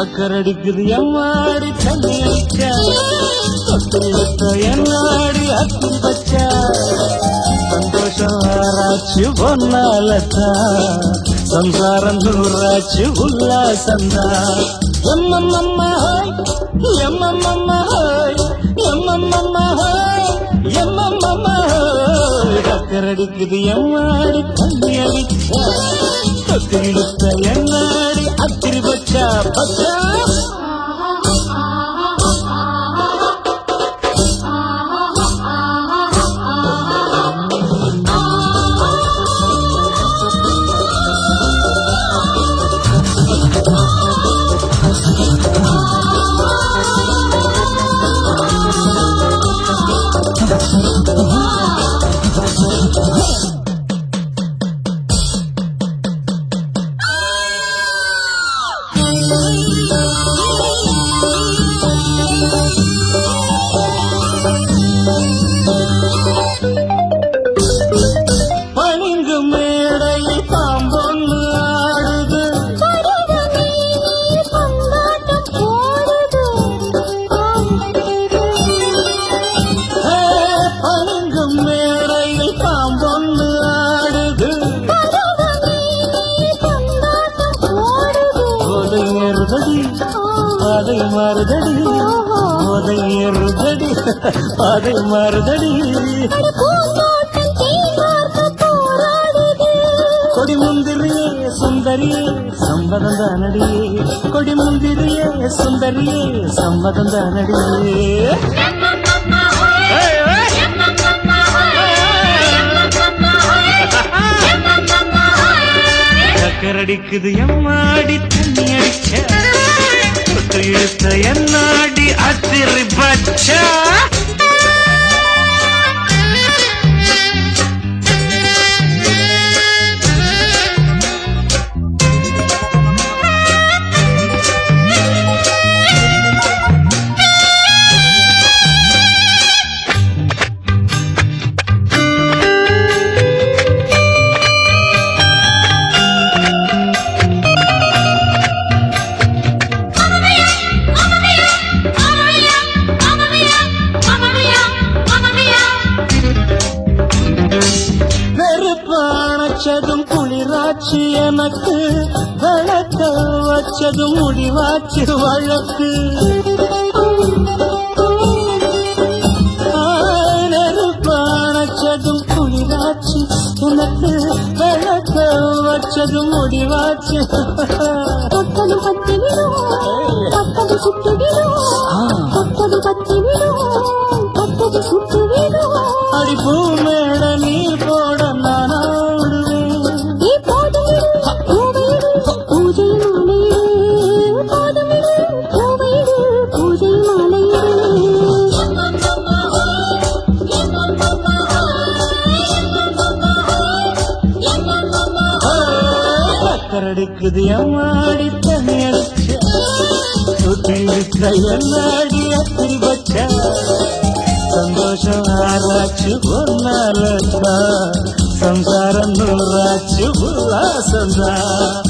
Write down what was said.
அக்கரடிக்குது எம்மாடி தண்ணி அடிச்சா தொட்டு என்னாடி அத்தி பச்சா சந்தோஷம் ஆராய்ச்சி பொன்னாலத்தா சம்சாரம் நூறாச்சு உல்லாசந்தா எம்மம்மா எம்மம்மா எம்மம்மா எம்மம்மா அக்கரடிக்குது எம்மாடி தண்ணி அடிச்சா தொட்டு என்னாடி அத்திரி பச்சா பச்சா பணிங்கு மேடையில் பாம்பொன்று ஆடுது பணிங்கு மேடையில் பாம்பொன்று ஆடுது போதை ஏறுதடி பாதை மாறுதடி போதை ஏறுதடி பாதை மாறுதடி கொடி முந்திரியே சுந்தரியே சம்பதம் தானடியே கொடி முந்திரியே சுந்தரியே சம்பதம் தானடியே அக்கரடிக்குது எம்மாடி தண்ணி அடிச்ச தொட்டு இழுத்த என்னாடி அத்திரி பச்சா வச்சதும் குளிராட்சி எனக்கு விளக்க வச்சதும் முடிவாச்சு வழக்கு நெருப்பானச்சதும் குளிராட்சி எனக்கு விளக்க வச்சதும் முடிவாச்சு பத்தது பத்தி விடும் பத்தது சுட்டு விடும் பத்தது பத்தி விடும் பத்தது சுட்டு விடும் அடிப்பூ மேட நீர் போட நான் அக்கரடிக்குது எம்மாடி தண்ணி அடிச்ச தொட்டு இழுத்த என்னாடி அத்திரி பச்சா சந்தோஷம் ஆராய்ச்சி பொன்னாலத்தா சம்சாரம் நூறாச்சு உல்லாசந்தா